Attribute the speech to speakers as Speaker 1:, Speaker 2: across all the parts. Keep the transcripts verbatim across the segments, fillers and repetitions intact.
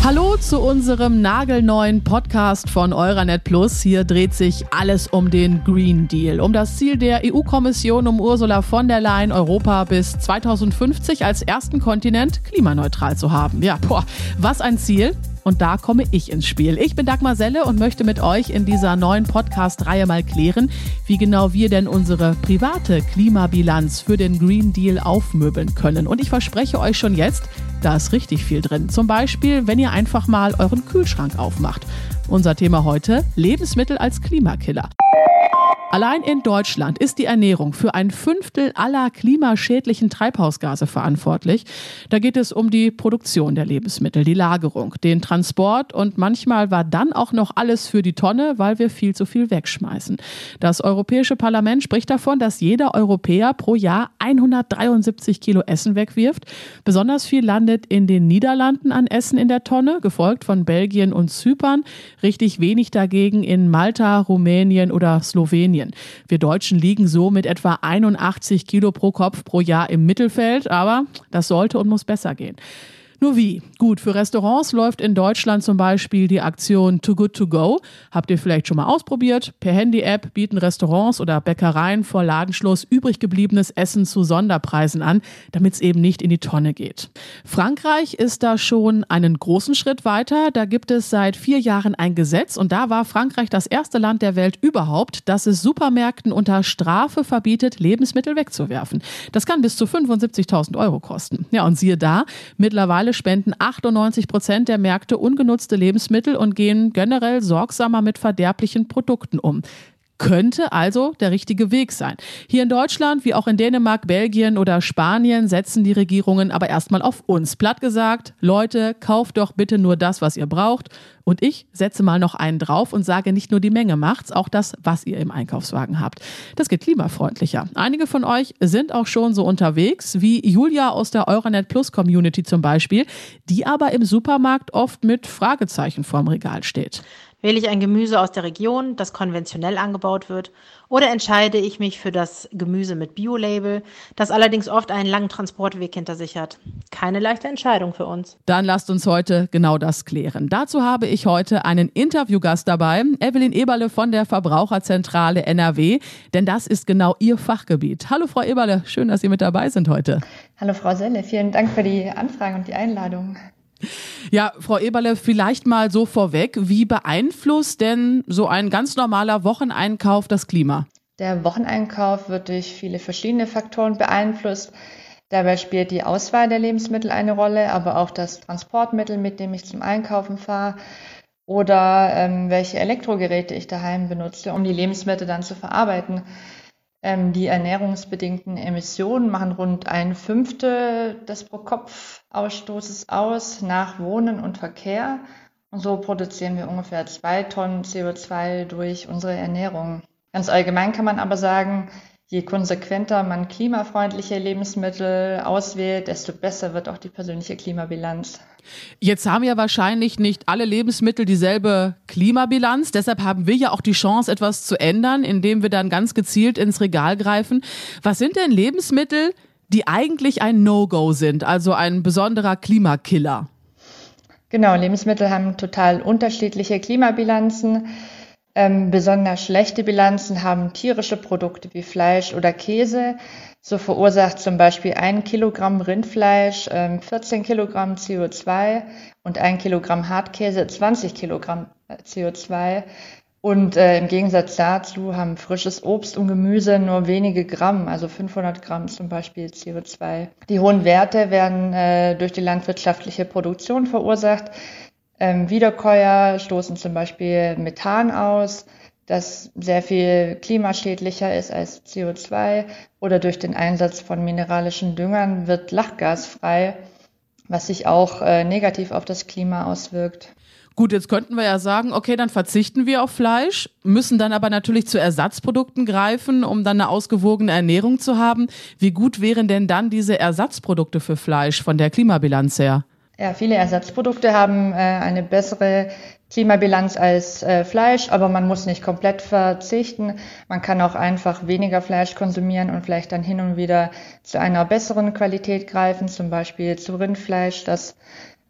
Speaker 1: Hallo zu unserem nagelneuen Podcast von Euranet Plus. Hier dreht sich alles um den Green Deal, um das Ziel der E U-Kommission, um Ursula von der Leyen, Europa bis zweitausendfünfzig als ersten Kontinent klimaneutral zu haben. Ja, boah, was ein Ziel! Und da komme ich ins Spiel. Ich bin Dagmar Selle und möchte mit euch in dieser neuen Podcast-Reihe mal klären, wie genau wir denn unsere private Klimabilanz für den Green Deal aufmöbeln können. Und ich verspreche euch schon jetzt, da ist richtig viel drin. Zum Beispiel, wenn ihr einfach mal euren Kühlschrank aufmacht. Unser Thema heute: Lebensmittel als Klimakiller. Allein in Deutschland ist die Ernährung für ein Fünftel aller klimaschädlichen Treibhausgase verantwortlich. Da geht es um die Produktion der Lebensmittel, die Lagerung, den Transport und manchmal war dann auch noch alles für die Tonne, weil wir viel zu viel wegschmeißen. Das Europäische Parlament spricht davon, dass jeder Europäer pro Jahr hundertdreiundsiebzig Kilo Essen wegwirft. Besonders viel landet in den Niederlanden an Essen in der Tonne, gefolgt von Belgien und Zypern. Richtig wenig dagegen in Malta, Rumänien oder Slowenien. Wir Deutschen liegen so mit etwa einundachtzig Kilo pro Kopf pro Jahr im Mittelfeld, aber das sollte und muss besser gehen. Nur wie? Gut, für Restaurants läuft in Deutschland zum Beispiel die Aktion Too Good To Go. Habt ihr vielleicht schon mal ausprobiert? Per Handy-App bieten Restaurants oder Bäckereien vor Ladenschluss übrig gebliebenes Essen zu Sonderpreisen an, damit es eben nicht in die Tonne geht. Frankreich ist da schon einen großen Schritt weiter. Da gibt es seit vier Jahren ein Gesetz und da war Frankreich das erste Land der Welt überhaupt, das es Supermärkten unter Strafe verbietet, Lebensmittel wegzuwerfen. Das kann bis zu fünfundsiebzigtausend Euro kosten. Ja, und siehe da, mittlerweile spenden achtundneunzig Prozent der Märkte ungenutzte Lebensmittel und gehen generell sorgsamer mit verderblichen Produkten um. Könnte also der richtige Weg sein. Hier in Deutschland, wie auch in Dänemark, Belgien oder Spanien, setzen die Regierungen aber erstmal auf uns. Platt gesagt: Leute, kauft doch bitte nur das, was ihr braucht. Und ich setze mal noch einen drauf und sage, nicht nur die Menge macht's, auch das, was ihr im Einkaufswagen habt. Das geht klimafreundlicher. Einige von euch sind auch schon so unterwegs, wie Julia aus der Euranet Plus Community zum Beispiel, die aber im Supermarkt oft mit Fragezeichen vorm Regal steht.
Speaker 2: Wähle ich ein Gemüse aus der Region, das konventionell angebaut wird, oder entscheide ich mich für das Gemüse mit Bio-Label, das allerdings oft einen langen Transportweg hinter sich hat? Keine leichte Entscheidung für uns.
Speaker 1: Dann lasst uns heute genau das klären. Dazu habe ich heute einen Interviewgast dabei, Evelyn Eberle von der Verbraucherzentrale N R W, denn das ist genau ihr Fachgebiet. Hallo Frau Eberle, schön, dass Sie mit dabei sind heute.
Speaker 3: Hallo Frau Selle, vielen Dank für die Anfrage und die Einladung.
Speaker 1: Ja, Frau Eberle, vielleicht mal so vorweg, wie beeinflusst denn so ein ganz normaler Wocheneinkauf das Klima?
Speaker 3: Der Wocheneinkauf wird durch viele verschiedene Faktoren beeinflusst. Dabei spielt die Auswahl der Lebensmittel eine Rolle, aber auch das Transportmittel, mit dem ich zum Einkaufen fahre, oder ähm, welche Elektrogeräte ich daheim benutze, um die Lebensmittel dann zu verarbeiten. Ähm, die ernährungsbedingten Emissionen machen rund ein Fünftel des Pro-Kopf-Ausstoßes aus nach Wohnen und Verkehr. Und so produzieren wir ungefähr zwei Tonnen C O zwei durch unsere Ernährung. Ganz allgemein kann man aber sagen, je konsequenter man klimafreundliche Lebensmittel auswählt, desto besser wird auch die persönliche Klimabilanz.
Speaker 1: Jetzt haben ja wahrscheinlich nicht alle Lebensmittel dieselbe Klimabilanz. Deshalb haben wir ja auch die Chance, etwas zu ändern, indem wir dann ganz gezielt ins Regal greifen. Was sind denn Lebensmittel, die eigentlich ein No-Go sind, also ein besonderer Klimakiller?
Speaker 3: Genau, Lebensmittel haben total unterschiedliche Klimabilanzen. Ähm, besonders schlechte Bilanzen haben tierische Produkte wie Fleisch oder Käse. So verursacht zum Beispiel ein Kilogramm Rindfleisch ähm, vierzehn Kilogramm C O zwei und ein Kilogramm Hartkäse zwanzig Kilogramm C O zwei. Und äh, im Gegensatz dazu haben frisches Obst und Gemüse nur wenige Gramm, also fünfhundert Gramm zum Beispiel C O zwei. Die hohen Werte werden äh, durch die landwirtschaftliche Produktion verursacht. Ähm, Wiederkäuer stoßen zum Beispiel Methan aus, das sehr viel klimaschädlicher ist als C O zwei, oder durch den Einsatz von mineralischen Düngern wird Lachgas frei, was sich auch äh, negativ auf das Klima auswirkt.
Speaker 1: Gut, jetzt könnten wir ja sagen, okay, dann verzichten wir auf Fleisch, müssen dann aber natürlich zu Ersatzprodukten greifen, um dann eine ausgewogene Ernährung zu haben. Wie gut wären denn dann diese Ersatzprodukte für Fleisch von der Klimabilanz her?
Speaker 3: Ja, viele Ersatzprodukte haben äh, eine bessere Klimabilanz als äh, Fleisch, aber man muss nicht komplett verzichten. Man kann auch einfach weniger Fleisch konsumieren und vielleicht dann hin und wieder zu einer besseren Qualität greifen, zum Beispiel zu Rindfleisch, das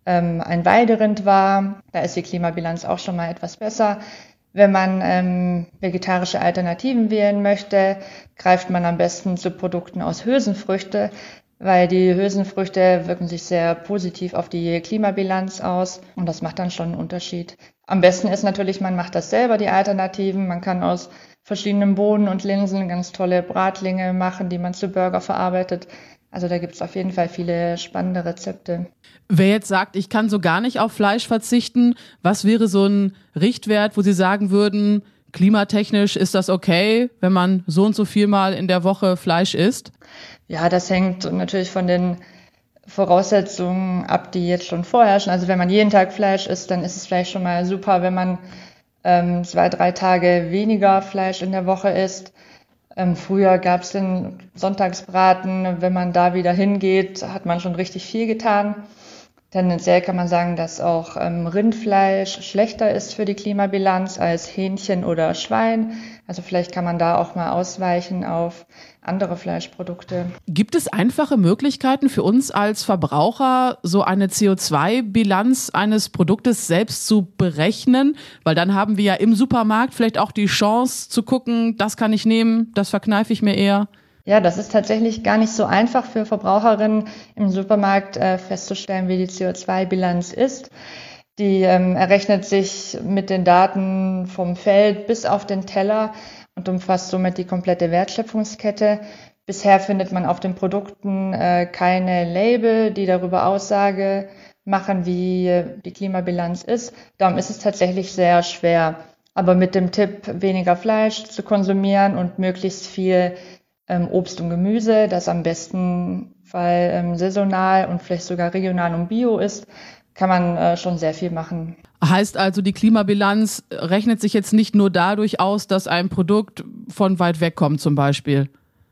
Speaker 3: ähm, ein Weiderind war. Da ist die Klimabilanz auch schon mal etwas besser. Wenn man ähm, vegetarische Alternativen wählen möchte, greift man am besten zu Produkten aus Hülsenfrüchte, weil die Hülsenfrüchte wirken sich sehr positiv auf die Klimabilanz aus und das macht dann schon einen Unterschied. Am besten ist natürlich, man macht das selber, die Alternativen. Man kann aus verschiedenen Bohnen und Linsen ganz tolle Bratlinge machen, die man zu Burger verarbeitet. Also da gibt es auf jeden Fall viele spannende Rezepte.
Speaker 1: Wer jetzt sagt, ich kann so gar nicht auf Fleisch verzichten, was wäre so ein Richtwert, wo Sie sagen würden, klimatechnisch ist das okay, wenn man so und so viel Mal in der Woche Fleisch isst?
Speaker 3: Ja, das hängt natürlich von den Voraussetzungen ab, die jetzt schon vorherrschen. Also wenn man jeden Tag Fleisch isst, dann ist es vielleicht schon mal super, wenn man ähm, zwei, drei Tage weniger Fleisch in der Woche isst. Ähm, früher gab es den Sonntagsbraten. Wenn man da wieder hingeht, hat man schon richtig viel getan. Tendenziell kann man sagen, dass auch ähm, Rindfleisch schlechter ist für die Klimabilanz als Hähnchen oder Schwein. Also vielleicht kann man da auch mal ausweichen auf andere Fleischprodukte.
Speaker 1: Gibt es einfache Möglichkeiten für uns als Verbraucher, so eine C O zwei Bilanz eines Produktes selbst zu berechnen? Weil dann haben wir ja im Supermarkt vielleicht auch die Chance zu gucken, das kann ich nehmen, das verkneife ich mir eher.
Speaker 3: Ja, das ist tatsächlich gar nicht so einfach für Verbraucherinnen im Supermarkt äh, festzustellen, wie die C O zwei Bilanz ist. Die ähm, errechnet sich mit den Daten vom Feld bis auf den Teller und umfasst somit die komplette Wertschöpfungskette. Bisher findet man auf den Produkten äh, keine Label, die darüber Aussage machen, wie äh, die Klimabilanz ist. Darum ist es tatsächlich sehr schwer. Aber mit dem Tipp, weniger Fleisch zu konsumieren und möglichst viel ähm, Obst und Gemüse, das am besten Fall ähm, saisonal und vielleicht sogar regional und bio ist, kann man äh, schon sehr viel machen.
Speaker 1: Heißt also, die Klimabilanz rechnet sich jetzt nicht nur dadurch aus, dass ein Produkt von weit weg kommt zum Beispiel?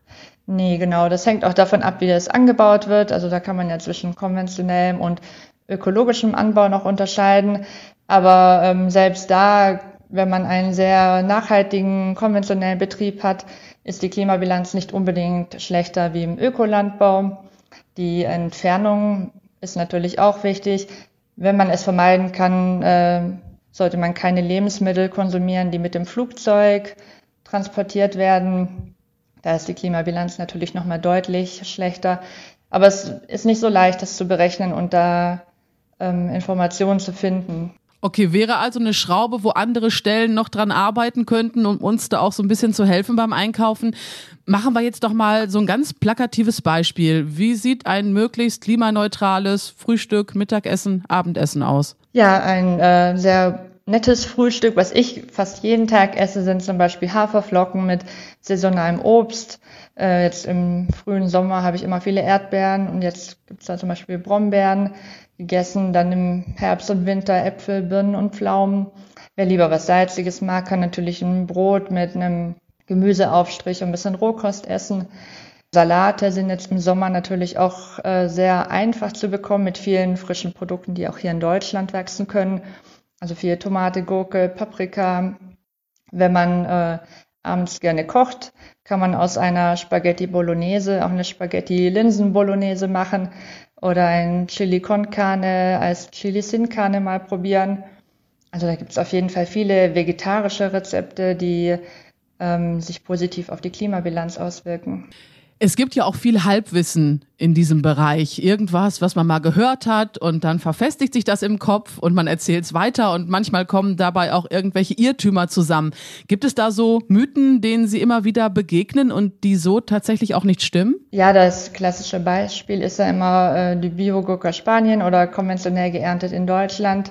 Speaker 3: Nee, genau. Das hängt auch davon ab, wie das angebaut wird. Also da kann man ja zwischen konventionellem und ökologischem Anbau noch unterscheiden. Aber ähm, selbst da, wenn man einen sehr nachhaltigen, konventionellen Betrieb hat, ist die Klimabilanz nicht unbedingt schlechter wie im Ökolandbau. Die Entfernung ist natürlich auch wichtig. Wenn man es vermeiden kann, äh, sollte man keine Lebensmittel konsumieren, die mit dem Flugzeug transportiert werden. Da ist die Klimabilanz natürlich nochmal deutlich schlechter. Aber es ist nicht so leicht, das zu berechnen und da ähm, Informationen zu finden.
Speaker 1: Okay, wäre also eine Schraube, wo andere Stellen noch dran arbeiten könnten, um uns da auch so ein bisschen zu helfen beim Einkaufen. Machen wir jetzt doch mal so ein ganz plakatives Beispiel. Wie sieht ein möglichst klimaneutrales Frühstück, Mittagessen, Abendessen aus?
Speaker 3: Ja, ein äh, sehr nettes Frühstück, was ich fast jeden Tag esse, sind zum Beispiel Haferflocken mit saisonalem Obst. Äh, jetzt im frühen Sommer habe ich immer viele Erdbeeren und jetzt gibt es da zum Beispiel Brombeeren gegessen, dann im Herbst und Winter Äpfel, Birnen und Pflaumen. Wer lieber was Salziges mag, kann natürlich ein Brot mit einem Gemüseaufstrich und ein bisschen Rohkost essen. Salate sind jetzt im Sommer natürlich auch äh, sehr einfach zu bekommen mit vielen frischen Produkten, die auch hier in Deutschland wachsen können. Also viel Tomate, Gurke, Paprika. Wenn man äh, abends gerne kocht, kann man aus einer Spaghetti Bolognese auch eine Spaghetti Linsen Bolognese machen oder ein Chili con Carne als Chili sin Carne mal probieren. Also da gibt es auf jeden Fall viele vegetarische Rezepte, die ähm, sich positiv auf die Klimabilanz auswirken.
Speaker 1: Es gibt ja auch viel Halbwissen in diesem Bereich. Irgendwas, was man mal gehört hat und dann verfestigt sich das im Kopf und man erzählt es weiter und manchmal kommen dabei auch irgendwelche Irrtümer zusammen. Gibt es da so Mythen, denen Sie immer wieder begegnen und die so tatsächlich auch nicht stimmen?
Speaker 3: Ja, das klassische Beispiel ist ja immer äh, die Bio-Gurke aus Spanien oder konventionell geerntet in Deutschland.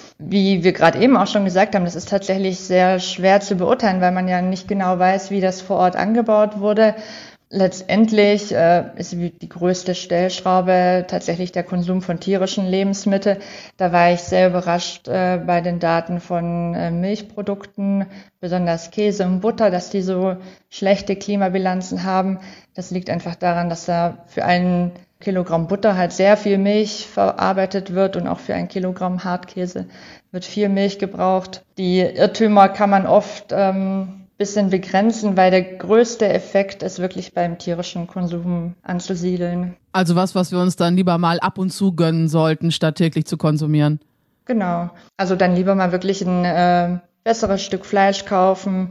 Speaker 3: Wie wir gerade eben auch schon gesagt haben, das ist tatsächlich sehr schwer zu beurteilen, weil man ja nicht genau weiß, wie das vor Ort angebaut wurde. Letztendlich äh, ist die größte Stellschraube tatsächlich der Konsum von tierischen Lebensmitteln. Da war ich sehr überrascht äh, bei den Daten von äh, Milchprodukten, besonders Käse und Butter, dass die so schlechte Klimabilanzen haben. Das liegt einfach daran, dass da für ein Kilogramm Butter halt sehr viel Milch verarbeitet wird und auch für ein Kilogramm Hartkäse wird viel Milch gebraucht. Die Irrtümer kann man oft ähm, bisschen begrenzen, weil der größte Effekt ist wirklich beim tierischen Konsum anzusiedeln.
Speaker 1: Also was, was wir uns dann lieber mal ab und zu gönnen sollten, statt täglich zu konsumieren.
Speaker 3: Genau. Also dann lieber mal wirklich ein äh, besseres Stück Fleisch kaufen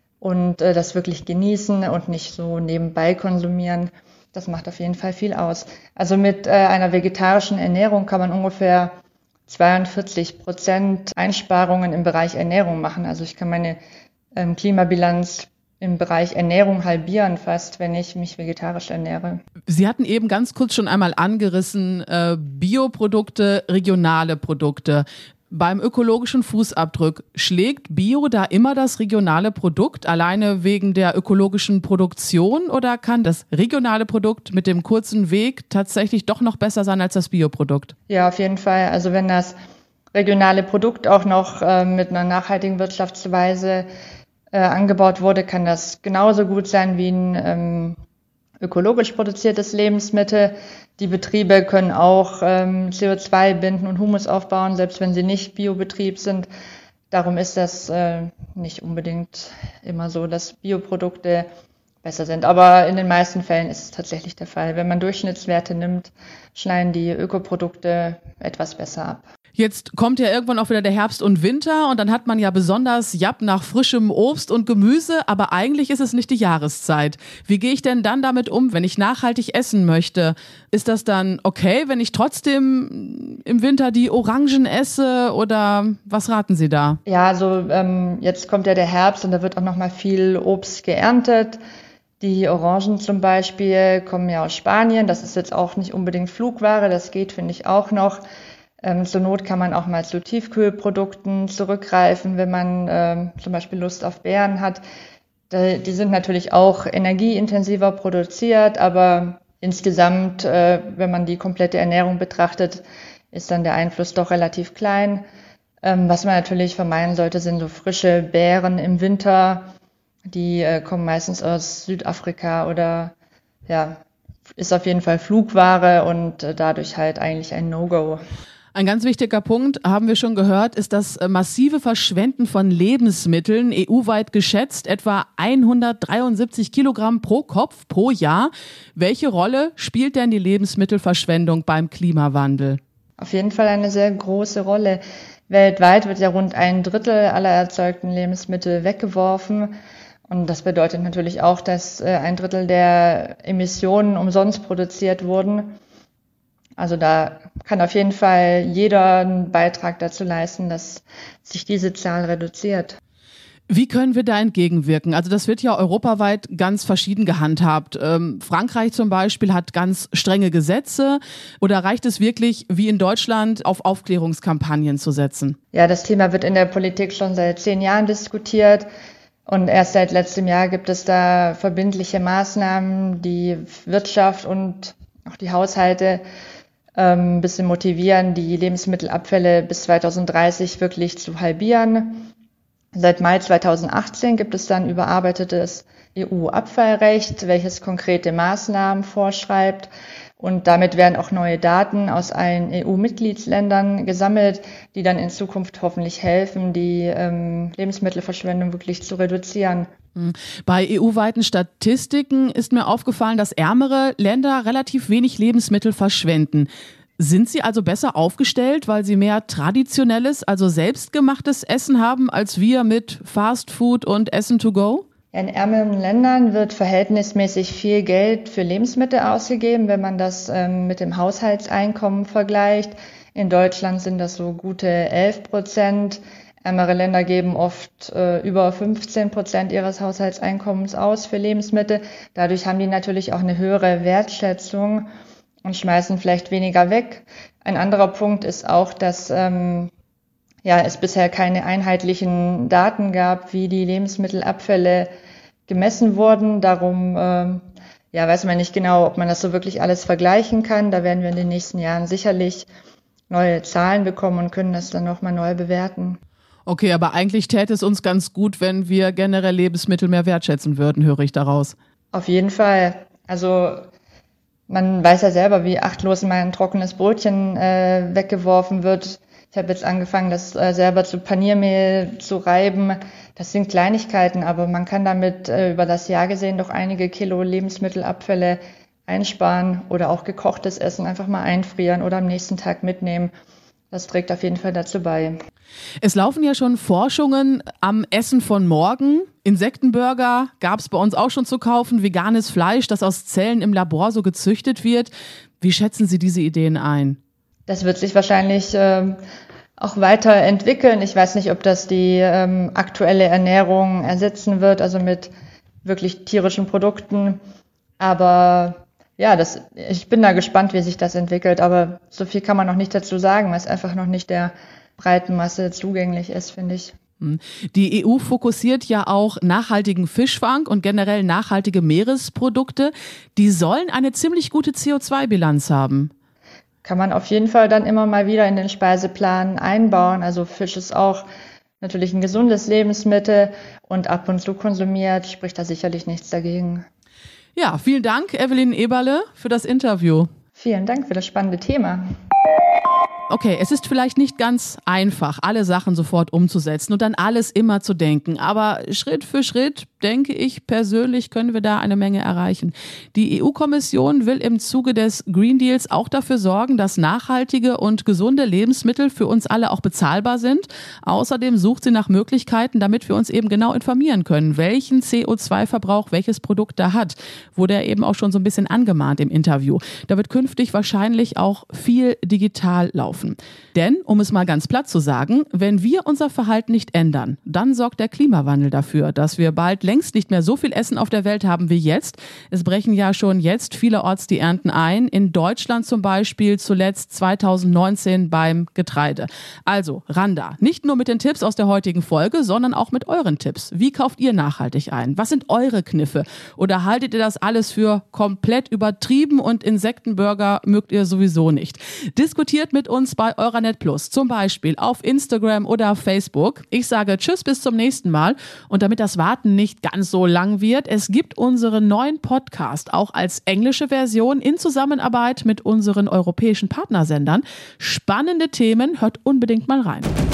Speaker 3: und äh, das wirklich genießen und nicht so nebenbei konsumieren. Das macht auf jeden Fall viel aus. Also mit äh, einer vegetarischen Ernährung kann man ungefähr zweiundvierzig Prozent Einsparungen im Bereich Ernährung machen. Also ich kann meine ähm, Klimabilanz im Bereich Ernährung halbieren fast, wenn ich mich vegetarisch ernähre.
Speaker 1: Sie hatten eben ganz kurz schon einmal angerissen, äh, Bioprodukte, regionale Produkte. Beim ökologischen Fußabdruck schlägt Bio da immer das regionale Produkt, alleine wegen der ökologischen Produktion, oder kann das regionale Produkt mit dem kurzen Weg tatsächlich doch noch besser sein als das Bioprodukt?
Speaker 3: Ja, auf jeden Fall. Also wenn das regionale Produkt auch noch äh, mit einer nachhaltigen Wirtschaftsweise äh, angebaut wurde, kann das genauso gut sein wie ein ähm, ökologisch produziertes Lebensmittel. Die Betriebe können auch ähm, C O zwei binden und Humus aufbauen, selbst wenn sie nicht Biobetrieb sind. Darum ist das äh, nicht unbedingt immer so, dass Bioprodukte besser sind. Aber in den meisten Fällen ist es tatsächlich der Fall. Wenn man Durchschnittswerte nimmt, schneiden die Ökoprodukte etwas besser ab.
Speaker 1: Jetzt kommt ja irgendwann auch wieder der Herbst und Winter und dann hat man ja besonders Japp nach frischem Obst und Gemüse, aber eigentlich ist es nicht die Jahreszeit. Wie gehe ich denn dann damit um, wenn ich nachhaltig essen möchte? Ist das dann okay, wenn ich trotzdem im Winter die Orangen esse, oder was raten Sie da?
Speaker 3: Ja, also ähm, jetzt kommt ja der Herbst und da wird auch noch mal viel Obst geerntet. Die Orangen zum Beispiel kommen ja aus Spanien. Das ist jetzt auch nicht unbedingt Flugware, das geht, finde ich, auch noch. Ähm, zur Not kann man auch mal zu Tiefkühlprodukten zurückgreifen, wenn man ähm, zum Beispiel Lust auf Beeren hat. Die, die sind natürlich auch energieintensiver produziert, aber insgesamt, äh, wenn man die komplette Ernährung betrachtet, ist dann der Einfluss doch relativ klein. Ähm, was man natürlich vermeiden sollte, sind so frische Beeren im Winter. Die äh, kommen meistens aus Südafrika oder ja, ist auf jeden Fall Flugware und äh, dadurch halt eigentlich ein No-Go.
Speaker 1: Ein ganz wichtiger Punkt, haben wir schon gehört, ist das massive Verschwenden von Lebensmitteln, E U-weit geschätzt etwa hundertdreiundsiebzig Kilogramm pro Kopf pro Jahr. Welche Rolle spielt denn die Lebensmittelverschwendung beim Klimawandel?
Speaker 3: Auf jeden Fall eine sehr große Rolle. Weltweit wird ja rund ein Drittel aller erzeugten Lebensmittel weggeworfen. Und das bedeutet natürlich auch, dass ein Drittel der Emissionen umsonst produziert wurden. Also da kann auf jeden Fall jeder einen Beitrag dazu leisten, dass sich diese Zahl reduziert.
Speaker 1: Wie können wir da entgegenwirken? Also das wird ja europaweit ganz verschieden gehandhabt. Ähm, Frankreich zum Beispiel hat ganz strenge Gesetze. Oder reicht es wirklich, wie in Deutschland, auf Aufklärungskampagnen zu setzen?
Speaker 3: Ja, das Thema wird in der Politik schon seit zehn Jahren diskutiert. Und erst seit letztem Jahr gibt es da verbindliche Maßnahmen, die Wirtschaft und auch die Haushalte ein bisschen motivieren, die Lebensmittelabfälle bis zweitausenddreißig wirklich zu halbieren. Seit Mai zweitausendachtzehn gibt es dann überarbeitetes E U-Abfallrecht, welches konkrete Maßnahmen vorschreibt. Und damit werden auch neue Daten aus allen E U-Mitgliedsländern gesammelt, die dann in Zukunft hoffentlich helfen, die ähm, Lebensmittelverschwendung wirklich zu reduzieren.
Speaker 1: Bei E U-weiten Statistiken ist mir aufgefallen, dass ärmere Länder relativ wenig Lebensmittel verschwenden. Sind sie also besser aufgestellt, weil sie mehr traditionelles, also selbstgemachtes Essen haben, als wir mit Fast Food und Essen to go?
Speaker 3: In ärmeren Ländern wird verhältnismäßig viel Geld für Lebensmittel ausgegeben, wenn man das ähm, mit dem Haushaltseinkommen vergleicht. In Deutschland sind das so gute elf Prozent. Ärmere Länder geben oft äh, über fünfzehn Prozent ihres Haushaltseinkommens aus für Lebensmittel. Dadurch haben die natürlich auch eine höhere Wertschätzung und schmeißen vielleicht weniger weg. Ein anderer Punkt ist auch, dass ähm, ja, es bisher keine einheitlichen Daten gab, wie die Lebensmittelabfälle gemessen wurden. Darum ähm, ja, weiß man nicht genau, ob man das so wirklich alles vergleichen kann. Da werden wir in den nächsten Jahren sicherlich neue Zahlen bekommen und können das dann nochmal neu bewerten.
Speaker 1: Okay, aber eigentlich täte es uns ganz gut, wenn wir generell Lebensmittel mehr wertschätzen würden, höre ich daraus.
Speaker 3: Auf jeden Fall. Also man weiß ja selber, wie achtlos mal ein trockenes Brötchen äh, weggeworfen wird. Ich habe jetzt angefangen, das äh, selber zu Paniermehl zu reiben. Das sind Kleinigkeiten, aber man kann damit äh, über das Jahr gesehen doch einige Kilo Lebensmittelabfälle einsparen oder auch gekochtes Essen einfach mal einfrieren oder am nächsten Tag mitnehmen. Das trägt auf jeden Fall dazu bei.
Speaker 1: Es laufen ja schon Forschungen am Essen von morgen. Insektenburger gab es bei uns auch schon zu kaufen, veganes Fleisch, das aus Zellen im Labor so gezüchtet wird. Wie schätzen Sie diese Ideen ein?
Speaker 3: Das wird sich wahrscheinlich ähm, auch weiterentwickeln. Ich weiß nicht, ob das die ähm, aktuelle Ernährung ersetzen wird, also mit wirklich tierischen Produkten. Aber ja, das, ich bin da gespannt, wie sich das entwickelt. Aber so viel kann man noch nicht dazu sagen, weil es einfach noch nicht der breiten Masse zugänglich ist, finde ich.
Speaker 1: Die E U fokussiert ja auch nachhaltigen Fischfang und generell nachhaltige Meeresprodukte. Die sollen eine ziemlich gute C O zwei Bilanz haben.
Speaker 3: Kann man auf jeden Fall dann immer mal wieder in den Speiseplan einbauen. Also Fisch ist auch natürlich ein gesundes Lebensmittel und ab und zu konsumiert, spricht da sicherlich nichts dagegen.
Speaker 1: Ja, vielen Dank, Evelyn Eberle, für das Interview.
Speaker 3: Vielen Dank für das spannende Thema.
Speaker 1: Okay, es ist vielleicht nicht ganz einfach, alle Sachen sofort umzusetzen und an alles immer zu denken. Aber Schritt für Schritt, denke ich persönlich, können wir da eine Menge erreichen. Die E U-Kommission will im Zuge des Green Deals auch dafür sorgen, dass nachhaltige und gesunde Lebensmittel für uns alle auch bezahlbar sind. Außerdem sucht sie nach Möglichkeiten, damit wir uns eben genau informieren können, welchen C O zwei Verbrauch welches Produkt da hat. Wurde er eben auch schon so ein bisschen angemahnt im Interview. Da wird künftig wahrscheinlich auch viel digital laufen. Denn, um es mal ganz platt zu sagen, wenn wir unser Verhalten nicht ändern, dann sorgt der Klimawandel dafür, dass wir bald längst nicht mehr so viel Essen auf der Welt haben wie jetzt. Es brechen ja schon jetzt vielerorts die Ernten ein. In Deutschland zum Beispiel zuletzt zweitausendneunzehn beim Getreide. Also, Randa, nicht nur mit den Tipps aus der heutigen Folge, sondern auch mit euren Tipps. Wie kauft ihr nachhaltig ein? Was sind eure Kniffe? Oder haltet ihr das alles für komplett übertrieben und Insektenburger mögt ihr sowieso nicht? Diskutiert mit uns bei Euranet Plus, zum Beispiel auf Instagram oder Facebook. Ich sage Tschüss, bis zum nächsten Mal. Und damit das Warten nicht ganz so lang wird, es gibt unseren neuen Podcast auch als englische Version in Zusammenarbeit mit unseren europäischen Partnersendern. Spannende Themen, hört unbedingt mal rein.